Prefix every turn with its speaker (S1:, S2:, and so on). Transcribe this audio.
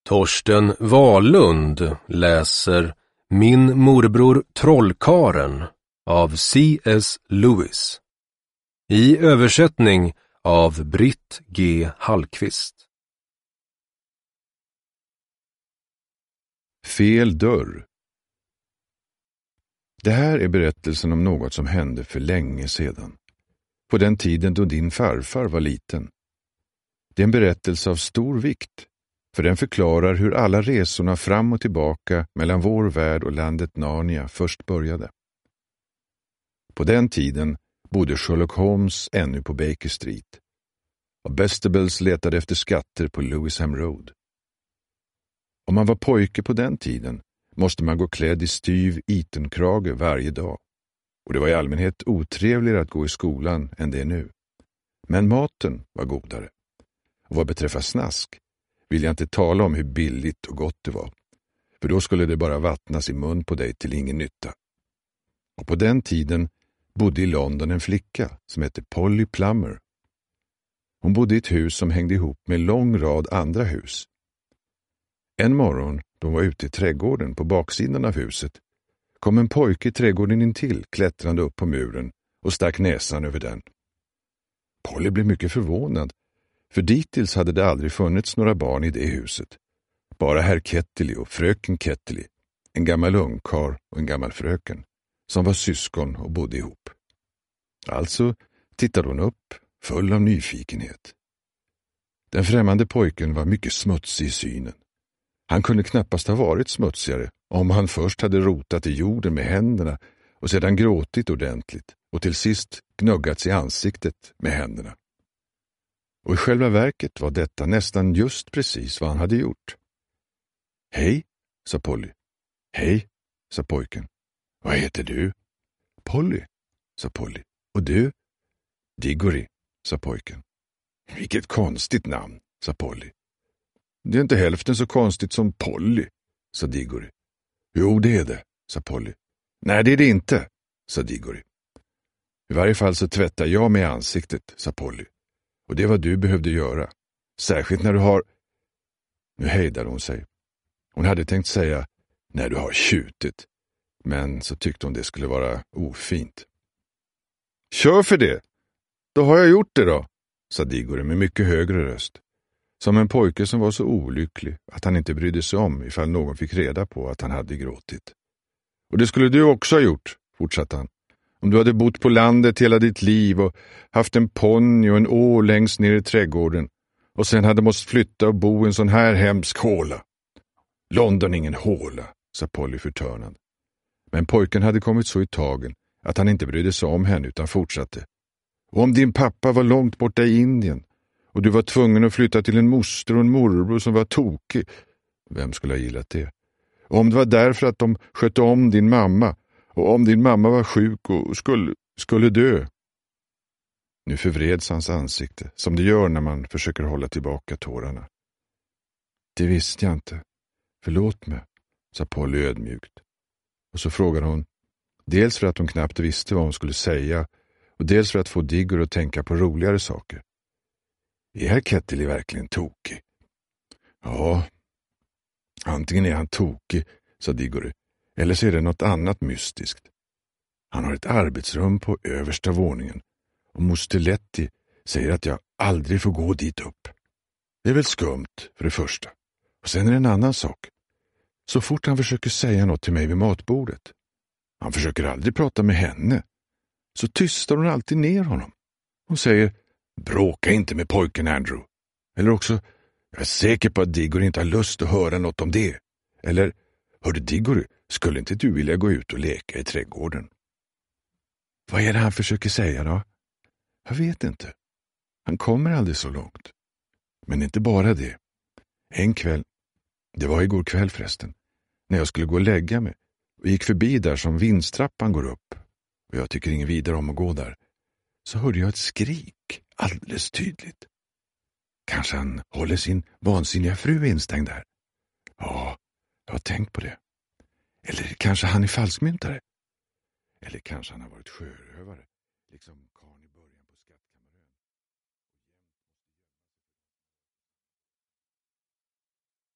S1: Torsten Wahlund läser Min morbror Trollkaren av C.S. Lewis. I översättning av Britt G. Hallqvist.
S2: Fel dörr. Det här är berättelsen om något som hände för länge sedan. På den tiden då din farfar var liten. Det är en berättelse av stor vikt, för den förklarar hur alla resorna fram och tillbaka mellan vår värld och landet Narnia först började. På den tiden bodde Sherlock Holmes ännu på Baker Street, och Bestables letade efter skatter på Lewisham Road. Om man var pojke på den tiden måste man gå klädd i styv Eton-krage varje dag, och det var i allmänhet otrevligare att gå i skolan än det är nu. Men maten var godare. Och vad beträffar snask vill jag inte tala om hur billigt och gott det var, för då skulle det bara vattnas i mun på dig till ingen nytta. Och på den tiden bodde i London en flicka som hette Polly Plummer. Hon bodde i ett hus som hängde ihop med en lång rad andra hus. En morgon, då hon var ute i trädgården på baksidan av huset, kom en pojke i trädgården intill klättrande upp på muren och stack näsan över den. Polly blev mycket förvånad, för dittills hade det aldrig funnits några barn i det huset. Bara herr Kettley och fröken Kettley, en gammal ungkarl och en gammal fröken, som var syskon och bodde ihop. Alltså tittade hon upp, full av nyfikenhet. Den främmande pojken var mycket smutsig i synen. Han kunde knappast ha varit smutsigare om han först hade rotat i jorden med händerna och sedan gråtit ordentligt och till sist gnuggats i ansiktet med händerna. Och i själva verket var detta nästan just precis vad han hade gjort. Hej, sa Polly. Hej, sa pojken. Vad heter du? Polly, sa Polly. Och du? Diggory, sa pojken. Vilket konstigt namn, sa Polly. Det är inte hälften så konstigt som Polly, sa Diggory. Jo, det är det, sa Polly. Nej, det är det inte, sa Diggory. I varje fall så tvättar jag mig i ansiktet, sa Polly. Och det var du behövde göra. Särskilt när du har... Nu hejdade hon sig. Hon hade tänkt säga, när du har tjutit. Men så tyckte hon det skulle vara ofint. Kör för det! Då har jag gjort det då, sa Diggory med mycket högre röst. Som en pojke som var så olycklig att han inte brydde sig om ifall någon fick reda på att han hade gråtit. Och det skulle du också ha gjort, fortsatte han. Om du hade bott på landet hela ditt liv och haft en ponny och en å längst ner i trädgården och sen hade måste flytta och bo i en sån här hemsk håla. London är ingen håla, sa Polly förtörnad. Men pojken hade kommit så i tagen att han inte brydde sig om henne utan fortsatte. Och om din pappa var långt borta i Indien och du var tvungen att flytta till en moster och en morbror som var tokig, vem skulle ha gillat det? Och om det var därför att de skötte om din mamma och om din mamma var sjuk och skulle dö. Nu förvreds hans ansikte, som det gör när man försöker hålla tillbaka tårarna. Det visste jag inte. Förlåt mig, sa Polly ödmjukt. Och så frågade hon, dels för att hon knappt visste vad hon skulle säga och dels för att få Diggory att tänka på roligare saker. Är herr Kettley verkligen tokig? Ja, antingen är han tokig, sa Diggory, eller så är det något annat mystiskt. Han har ett arbetsrum på översta våningen och moster Letty säger att jag aldrig får gå dit upp. Det är väl skumt för det första. Och sen är det en annan sak. Så fort han försöker säga något till mig vid matbordet, han försöker aldrig prata med henne, så tystar hon alltid ner honom. Hon säger, bråka inte med pojken Andrew. Eller också, jag är säker på att Diggory inte har lust att höra något om det. Eller, hörde Diggory, skulle inte du vilja gå ut och leka i trädgården? Vad är det han försöker säga då? Jag vet inte. Han kommer aldrig så långt. Men inte bara det. En kväll, det var igår kväll förresten, när jag skulle gå och lägga mig och gick förbi där som vindstrappan går upp, och jag tycker ingen vidare om att gå där, så hörde jag ett skrik alldeles tydligt. Kanske han håller sin vansinniga fru instängd där. Ja, jag har tänkt på det. Eller kanske han är falskmyntare. Eller kanske han har varit sjörövare, liksom